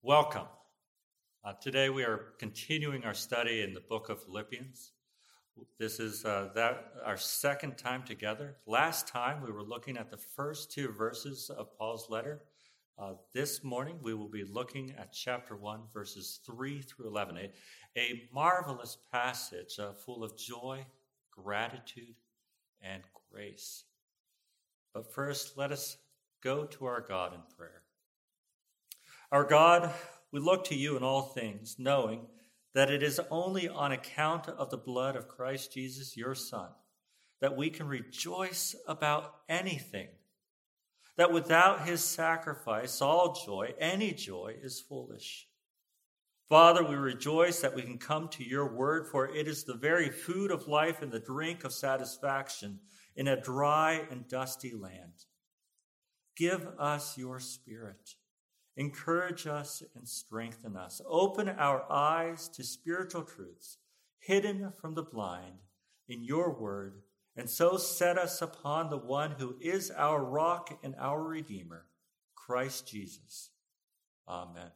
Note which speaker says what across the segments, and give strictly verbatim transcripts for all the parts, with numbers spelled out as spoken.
Speaker 1: Welcome. Uh, today we are continuing our study in the book of Philippians. This is uh, that our second time together. Last time we were looking at the first two verses of Paul's letter. Uh, this morning we will be looking at chapter one, verses three through eleven, a, a marvelous passage uh, full of joy, gratitude, and grace. But first, let us go to our God in prayer. Our God, we look to you in all things, knowing that it is only on account of the blood of Christ Jesus, your Son, that we can rejoice about anything. That without his sacrifice, all joy, any joy, is foolish. Father, we rejoice that we can come to your word, for it is the very food of life and the drink of satisfaction in a dry and dusty land. Give us your Spirit. Encourage us and strengthen us. Open our eyes to spiritual truths hidden from the blind in your word, and so set us upon the one who is our rock and our Redeemer, Christ Jesus. Amen.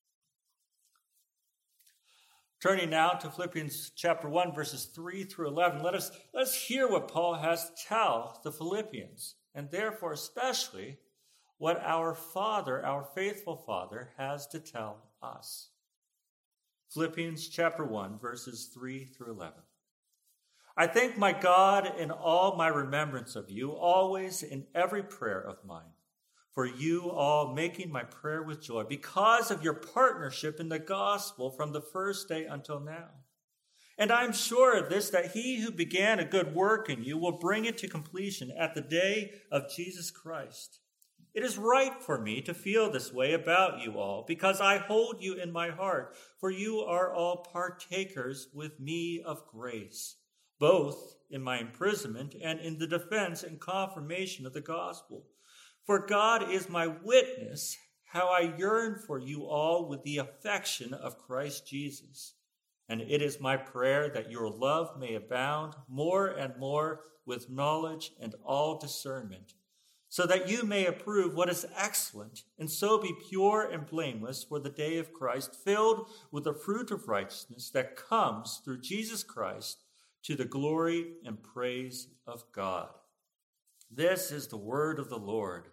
Speaker 1: Turning now to Philippians chapter one, verses three through eleven, let us, let us hear what Paul has to tell the Philippians, and therefore especially what our Father, our faithful Father, has to tell us. Philippians chapter one, verses three through eleven. I thank my God in all my remembrance of you, always in every prayer of mine, for you all making my prayer with joy, because of your partnership in the gospel from the first day until now. And I am sure of this, that he who began a good work in you will bring it to completion at the day of Jesus Christ. It is right for me to feel this way about you all, because I hold you in my heart, for you are all partakers with me of grace, both in my imprisonment and in the defense and confirmation of the gospel. For God is my witness, how I yearn for you all with the affection of Christ Jesus. And it is my prayer that your love may abound more and more with knowledge and all discernment, so that you may approve what is excellent, and so be pure and blameless for the day of Christ, filled with the fruit of righteousness that comes through Jesus Christ to the glory and praise of God. This is the word of the Lord.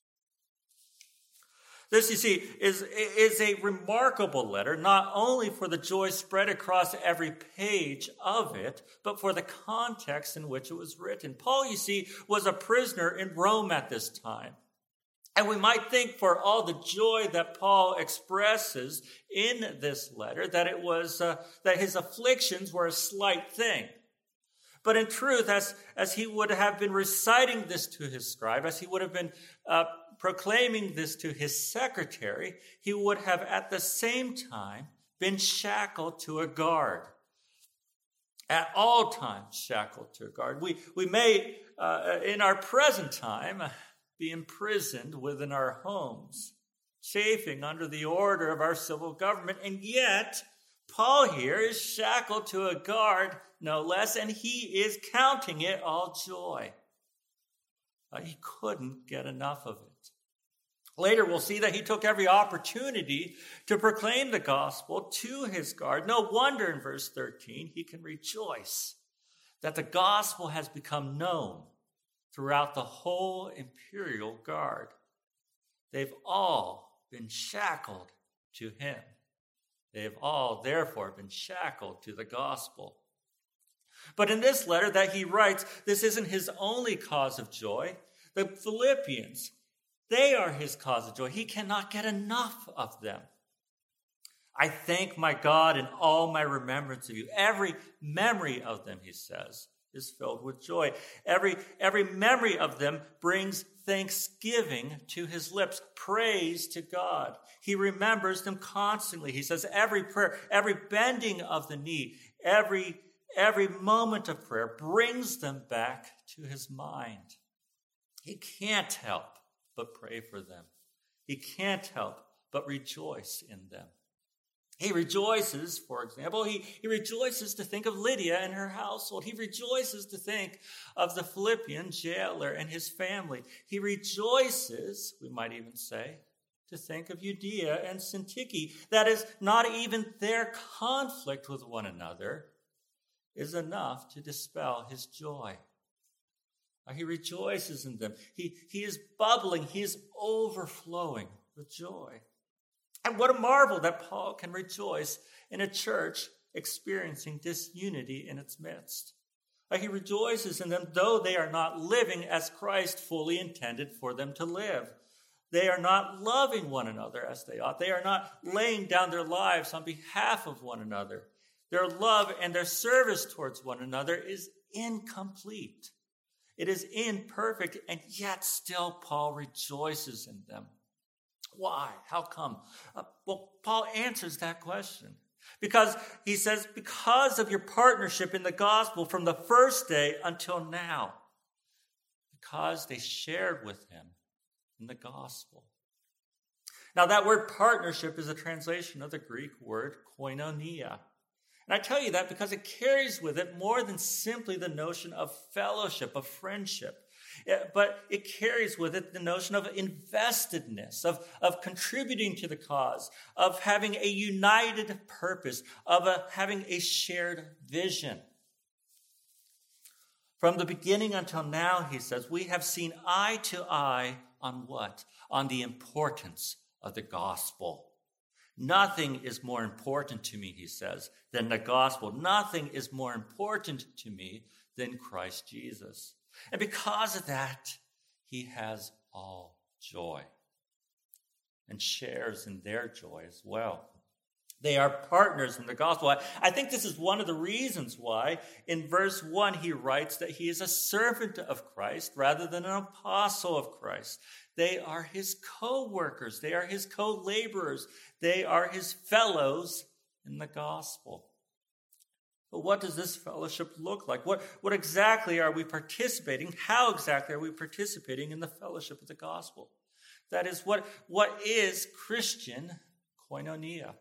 Speaker 1: This, you see, is, is a remarkable letter, not only for the joy spread across every page of it, but for the context in which it was written. Paul, you see, was a prisoner in Rome at this time. And we might think, for all the joy that Paul expresses in this letter, that it was uh, that his afflictions were a slight thing. But in truth, as, as he would have been reciting this to his scribe, as he would have been uh, proclaiming this to his secretary, he would have at the same time been shackled to a guard. At all times shackled to a guard. We, we may, uh, in our present time, be imprisoned within our homes, chafing under the order of our civil government, and yet Paul here is shackled to a guard, no less, and he is counting it all joy. Uh, he couldn't get enough of it. Later, we'll see that he took every opportunity to proclaim the gospel to his guard. No wonder in verse thirteen, he can rejoice that the gospel has become known throughout the whole imperial guard. They've all been shackled to him. They have all, therefore, been shackled to the gospel. But in this letter that he writes, this isn't his only cause of joy. The Philippians, they are his cause of joy. He cannot get enough of them. I thank my God in all my remembrance of you. Every memory of them, he says, is filled with joy. Every, every memory of them brings thanksgiving to his lips, praise to God. He remembers them constantly. He says every prayer, every bending of the knee, every, every moment of prayer brings them back to his mind. He can't help but pray for them. He can't help but rejoice in them. He rejoices, for example, he, he rejoices to think of Lydia and her household. He rejoices to think of the Philippian jailer and his family. He rejoices, we might even say, to think of Judea and Syntyche. That is, not even their conflict with one another is enough to dispel his joy. He rejoices in them. He, he is bubbling. He is overflowing with joy. And what a marvel that Paul can rejoice in a church experiencing disunity in its midst. He rejoices in them, though they are not living as Christ fully intended for them to live. They are not loving one another as they ought. They are not laying down their lives on behalf of one another. Their love and their service towards one another is incomplete. It is imperfect, and yet still Paul rejoices in them. Why? How come? Uh, well, Paul answers that question. Because he says, because of your partnership in the gospel from the first day until now. Because they shared with him in the gospel. Now that word partnership is a translation of the Greek word koinonia. And I tell you that because it carries with it more than simply the notion of fellowship, of friendship. But it carries with it the notion of investedness, of, of contributing to the cause, of having a united purpose, of a, having a shared vision. From the beginning until now, he says, we have seen eye to eye on what? On the importance of the gospel. Nothing is more important to me, he says, than the gospel. Nothing is more important to me than Christ Jesus. And because of that, he has all joy and shares in their joy as well. They are partners in the gospel. I, I think this is one of the reasons why in verse one he writes that he is a servant of Christ rather than an apostle of Christ. They are his co-workers. They are his co-laborers. They are his fellows in the gospel. But what does this fellowship look like? What, what exactly are we participating? How exactly are we participating in the fellowship of the gospel? That is, what, what is Christian koinonia?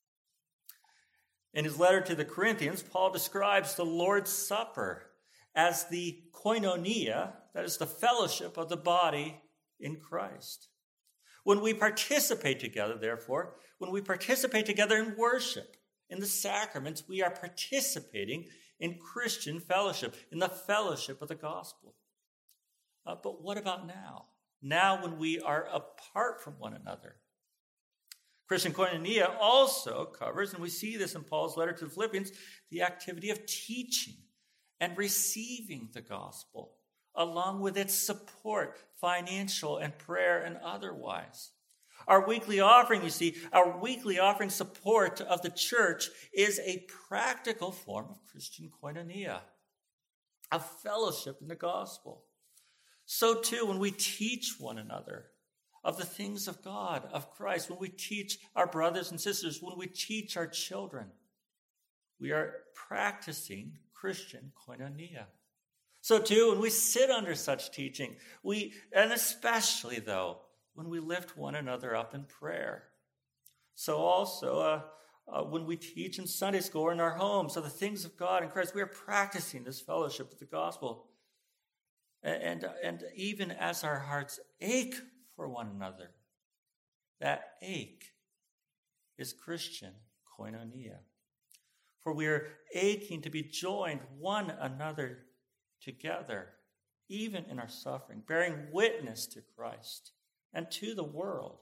Speaker 1: In his letter to the Corinthians, Paul describes the Lord's Supper as the koinonia, that is the fellowship of the body in Christ. When we participate together, therefore, when we participate together in worship, in the sacraments, we are participating in Christian fellowship, in the fellowship of the gospel. Uh, but what about now? Now when we are apart from one another. Christian koinonia also covers, and we see this in Paul's letter to the Philippians, the activity of teaching and receiving the gospel, along with its support, financial and prayer and otherwise. Our weekly offering, you see, our weekly offering support of the church is a practical form of Christian koinonia, a fellowship in the gospel. So too, when we teach one another of the things of God, of Christ, when we teach our brothers and sisters, when we teach our children, we are practicing Christian koinonia. So too, when we sit under such teaching, we, and especially though, when we lift one another up in prayer. So also, uh, uh, when we teach in Sunday school or in our homes of the things of God in Christ, we are practicing this fellowship with the gospel. And, and, and even as our hearts ache for one another, that ache is Christian koinonia. For we are aching to be joined one another together, even in our suffering, bearing witness to Christ and to the world,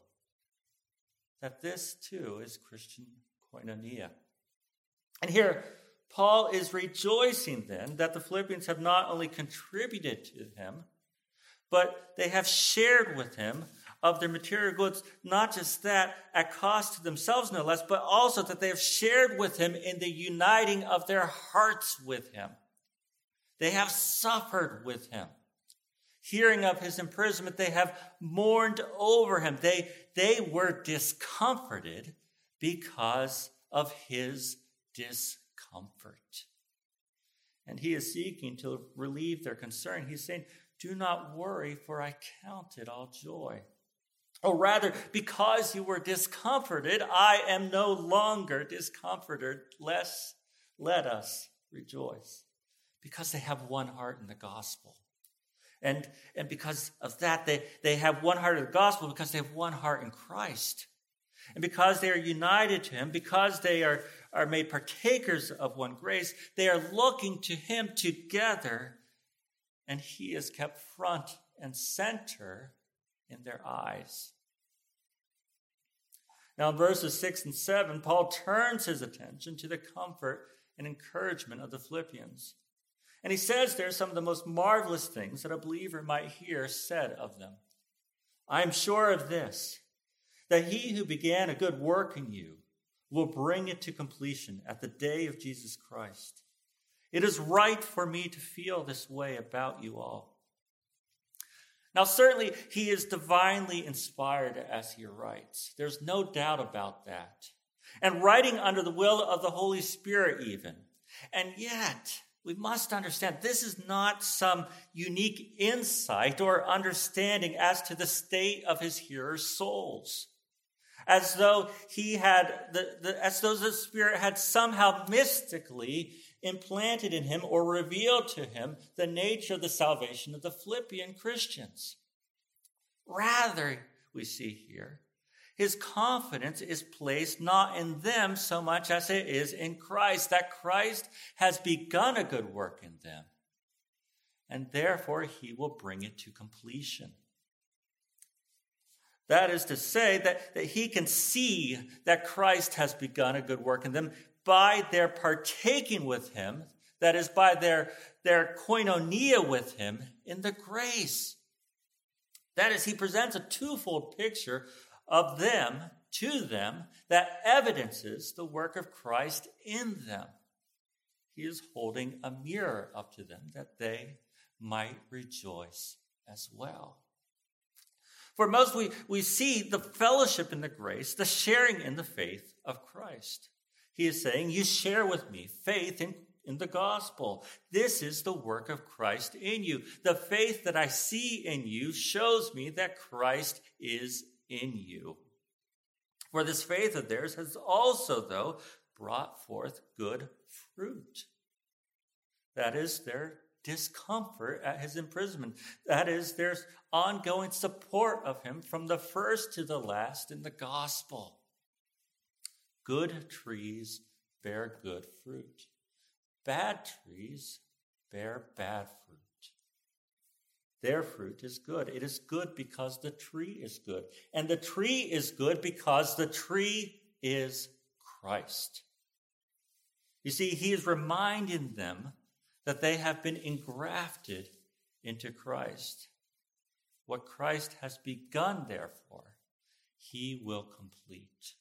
Speaker 1: that this too is Christian koinonia. And here, Paul is rejoicing then that the Philippians have not only contributed to him, but they have shared with him of their material goods, not just that at cost to themselves no less, but also that they have shared with him in the uniting of their hearts with him. They have suffered with him. Hearing of his imprisonment, they have mourned over him. They, they were discomforted because of his discomfort. And he is seeking to relieve their concern. He's saying, do not worry, for I count it all joy. Or rather, because you were discomforted, I am no longer discomforted. Less, let us rejoice. Because they have one heart in the gospel. And, and because of that, they, they have one heart of the gospel because they have one heart in Christ. And because they are united to him, because they are, are made partakers of one grace, they are looking to him together, and he is kept front and center in their eyes. Now in verses six and seven, Paul turns his attention to the comfort and encouragement of the Philippians. And he says there some of the most marvelous things that a believer might hear said of them. I am sure of this, that he who began a good work in you will bring it to completion at the day of Jesus Christ. It is right for me to feel this way about you all. Now, certainly, he is divinely inspired as he writes. There's no doubt about that. And writing under the will of the Holy Spirit even. And yet, we must understand this is not some unique insight or understanding as to the state of his hearers' souls. As though he had, the, the, as though the Spirit had somehow mystically implanted in him or revealed to him the nature of the salvation of the Philippian Christians. Rather, we see here, his confidence is placed not in them so much as it is in Christ, that Christ has begun a good work in them, and therefore he will bring it to completion. That is to say that, that he can see that Christ has begun a good work in them by their partaking with him, that is, by their, their koinonia with him in the grace. That is, he presents a twofold picture of them, to them, that evidences the work of Christ in them. He is holding a mirror up to them that they might rejoice as well. For most, we, we see the fellowship in the grace, the sharing in the faith of Christ. He is saying, you share with me faith in, in the gospel. This is the work of Christ in you. The faith that I see in you shows me that Christ is in you. For this faith of theirs has also, though, brought forth good fruit. That is their discomfort at his imprisonment. That is their ongoing support of him from the first to the last in the gospel. Good trees bear good fruit. Bad trees bear bad fruit. Their fruit is good. It is good because the tree is good. And the tree is good because the tree is Christ. You see, he is reminding them that they have been engrafted into Christ. What Christ has begun, therefore, he will complete.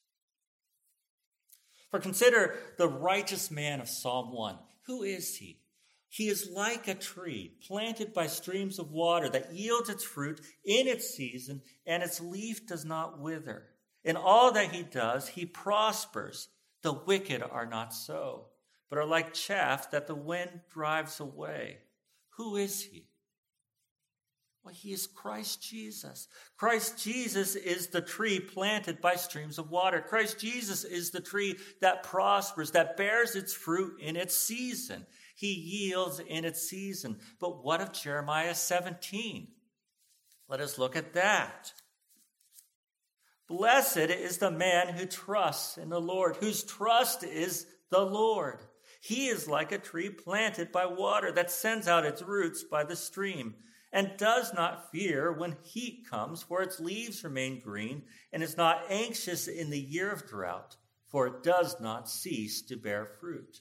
Speaker 1: For consider the righteous man of Psalm one. Who is he? He is like a tree planted by streams of water that yields its fruit in its season, and its leaf does not wither. In all that he does, he prospers. The wicked are not so, but are like chaff that the wind drives away. Who is he? Well, he is Christ Jesus. Christ Jesus is the tree planted by streams of water. Christ Jesus is the tree that prospers, that bears its fruit in its season. He yields in its season. But what of Jeremiah seventeen? Let us look at that. Blessed is the man who trusts in the Lord, whose trust is the Lord. He is like a tree planted by water that sends out its roots by the stream and does not fear when heat comes, for its leaves remain green, and is not anxious in the year of drought, for it does not cease to bear fruit.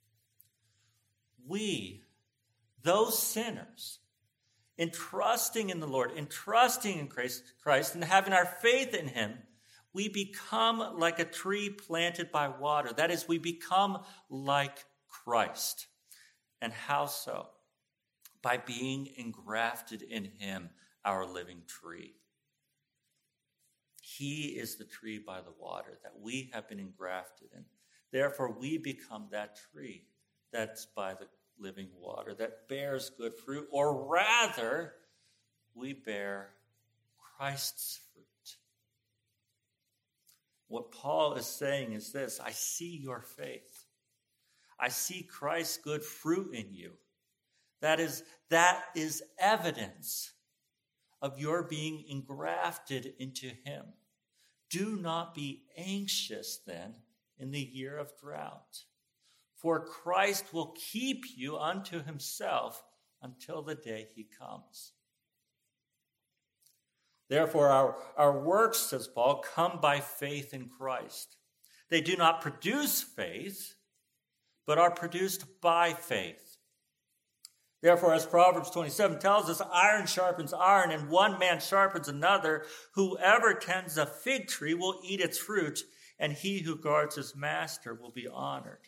Speaker 1: We, those sinners, in trusting in the Lord, in trusting in Christ, Christ, and having our faith in him, we become like a tree planted by water. That is, we become like Christ. And how so? By being engrafted in him, our living tree. He is the tree by the water that we have been engrafted in. Therefore, we become that tree that's by the living water, that bears good fruit, or rather, we bear Christ's fruit. What Paul is saying is this: I see your faith. I see Christ's good fruit in you. That is, that is evidence of your being engrafted into him. Do not be anxious then in the year of drought, for Christ will keep you unto himself until the day he comes. Therefore, our, our works, says Paul, come by faith in Christ. They do not produce faith, but are produced by faith. Therefore, as Proverbs twenty-seven tells us, iron sharpens iron, and one man sharpens another. Whoever tends a fig tree will eat its fruit, and he who guards his master will be honored.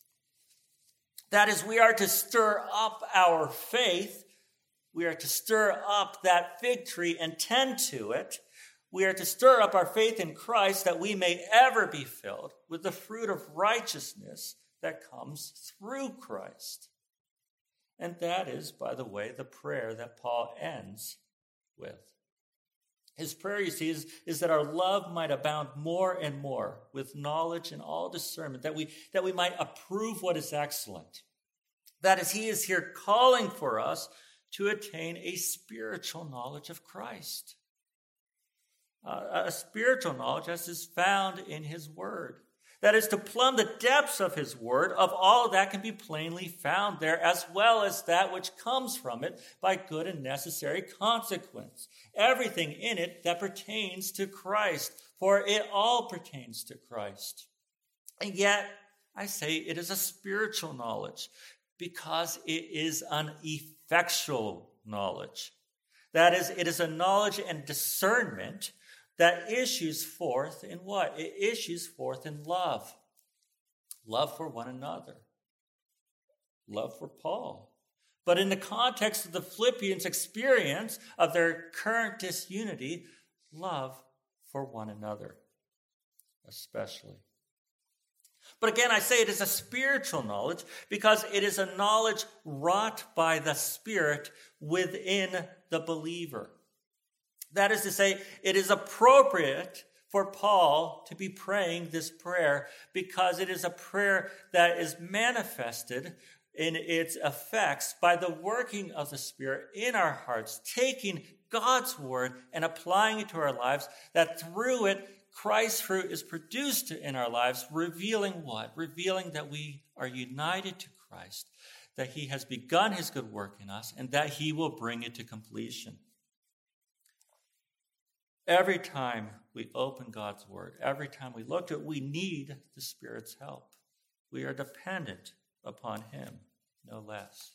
Speaker 1: That is, we are to stir up our faith. We are to stir up that fig tree and tend to it. We are to stir up our faith in Christ that we may ever be filled with the fruit of righteousness that comes through Christ. And that is, by the way, the prayer that Paul ends with. His prayer, you see, is, is that our love might abound more and more with knowledge and all discernment, that we, that we might approve what is excellent. That is, he is here calling for us to attain a spiritual knowledge of Christ. Uh, a spiritual knowledge as is found in his word. That is, to plumb the depths of his word, of all that can be plainly found there, as well as that which comes from it by good and necessary consequence. Everything in it that pertains to Christ, for it all pertains to Christ. And yet, I say it is a spiritual knowledge, because it is an effectual knowledge. That is, it is a knowledge and discernment that issues forth in what? It issues forth in love. Love for one another. Love for Paul. But in the context of the Philippians' experience of their current disunity, love for one another, especially. But again, I say it is a spiritual knowledge because it is a knowledge wrought by the Spirit within the believer. That is to say, it is appropriate for Paul to be praying this prayer because it is a prayer that is manifested in its effects by the working of the Spirit in our hearts, taking God's word and applying it to our lives, that through it, Christ's fruit is produced in our lives, revealing what? Revealing that we are united to Christ, that he has begun his good work in us, and that he will bring it to completion. Every time we open God's word, every time we look at it, we need the Spirit's help. We are dependent upon him, no less.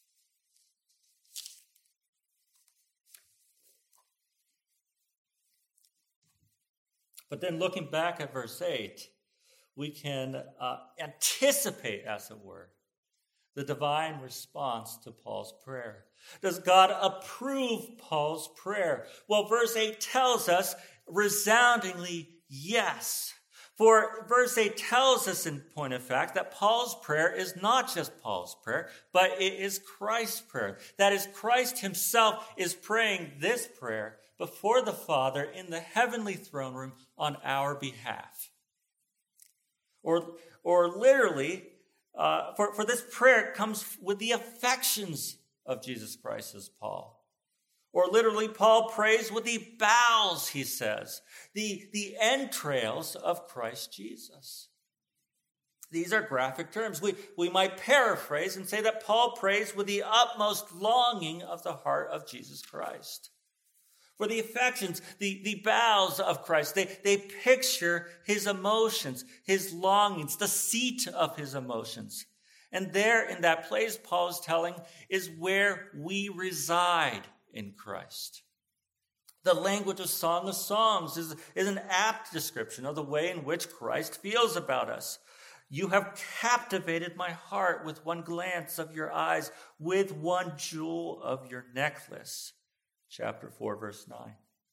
Speaker 1: But then looking back at verse eight, we can uh, anticipate, as it were, the divine response to Paul's prayer. Does God approve Paul's prayer? Well, verse eight tells us resoundingly yes. For verse eight tells us, in point of fact, that Paul's prayer is not just Paul's prayer, but it is Christ's prayer. That is, Christ himself is praying this prayer before the Father in the heavenly throne room on our behalf. Or, or literally, uh, for, for this prayer comes with the affections of Jesus Christ, says Paul. Or literally, Paul prays with the bowels, he says, the, the entrails of Christ Jesus. These are graphic terms. We, we might paraphrase and say that Paul prays with the utmost longing of the heart of Jesus Christ. For the affections, the, the bowels of Christ, they, they picture his emotions, his longings, the seat of his emotions. And there in that place, Paul is telling, is where we reside in Christ. The language of Song of Songs is, is an apt description of the way in which Christ feels about us. You have captivated my heart with one glance of your eyes, with one jewel of your necklace. Chapter four, verse nine.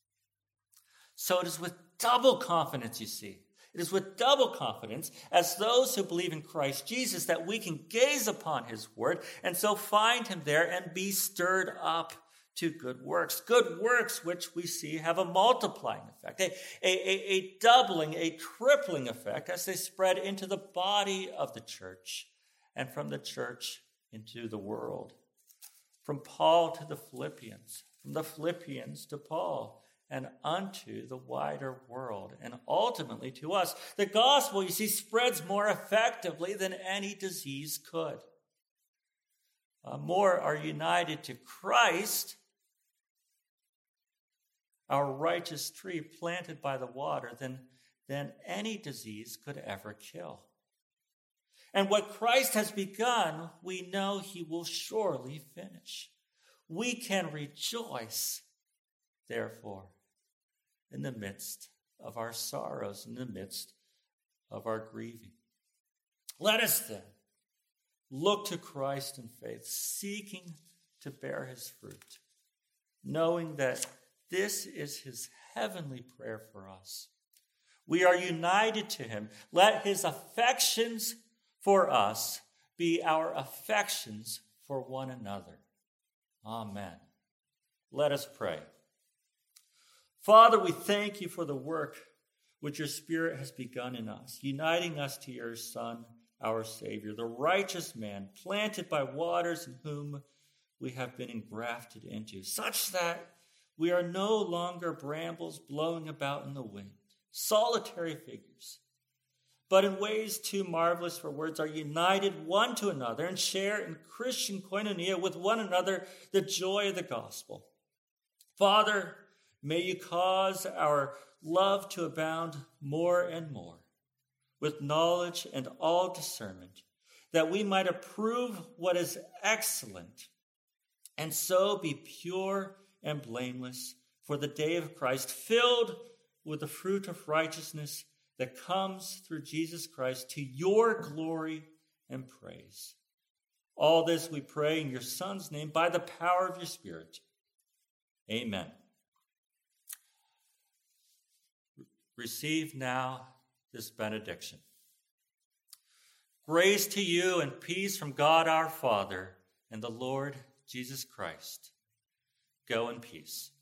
Speaker 1: So it is with double confidence, you see. It is with double confidence as those who believe in Christ Jesus that we can gaze upon his word and so find him there and be stirred up to good works. Good works which we see have a multiplying effect, a, a, a, a doubling, a tripling effect as they spread into the body of the church and from the church into the world. from Paul to the Philippians, from the Philippians to Paul, and unto the wider world, and ultimately to us. The gospel, you see, spreads more effectively than any disease could. Uh, more are united to Christ, our righteous tree planted by the water, than, than any disease could ever kill. And what Christ has begun, we know he will surely finish. We can rejoice, therefore, in the midst of our sorrows, in the midst of our grieving. Let us then look to Christ in faith, seeking to bear his fruit, knowing that this is his heavenly prayer for us. We are united to him. Let his affections for us be our affections for one another. Amen. Let us pray. Father, we thank you for the work which your Spirit has begun in us, uniting us to your Son, our Savior, the righteous man, planted by waters in whom we have been engrafted into, such that we are no longer brambles blowing about in the wind, solitary figures, but in ways too marvelous for words are united one to another and share in Christian koinonia with one another the joy of the gospel. Father, may you cause our love to abound more and more with knowledge and all discernment, that we might approve what is excellent and so be pure and blameless for the day of Christ, filled with the fruit of righteousness that comes through Jesus Christ to your glory and praise. All this we pray in your Son's name by the power of your Spirit. Amen. Receive now this benediction. Grace to you and peace from God our Father and the Lord Jesus Christ. Go in peace.